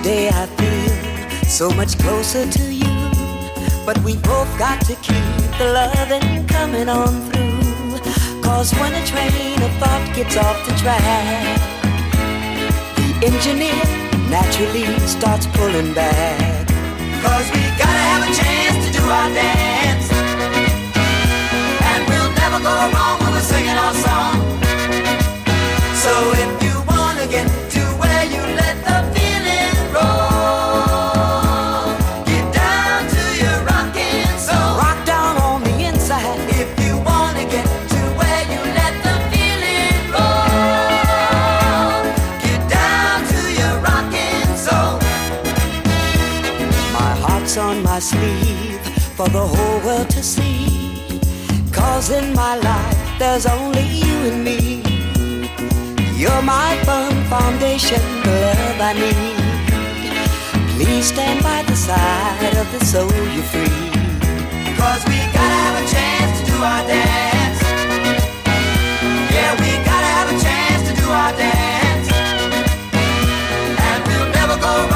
day I feel so much closer to you. But we both got to keep the loving coming on through. Cause when a train of thought gets off the track, the engineer naturally starts pulling back. Cause we gotta have a chance to do our dance, and we'll never go wrong when we're singing our song. So if you wanna get to where you let the feeling roll, get down to your rockin' soul. Rock down on the inside. If you wanna get to where you let the feeling roll, get down to your rockin' soul. My heart's on my sleeve for the whole world to see. Cause in my life there's only you and me. You're my firm foundation, the love I need. Please stand by the side of the soul you free. Cause we gotta have a chance to do our dance. Yeah, we gotta have a chance to do our dance. And we'll never go wrong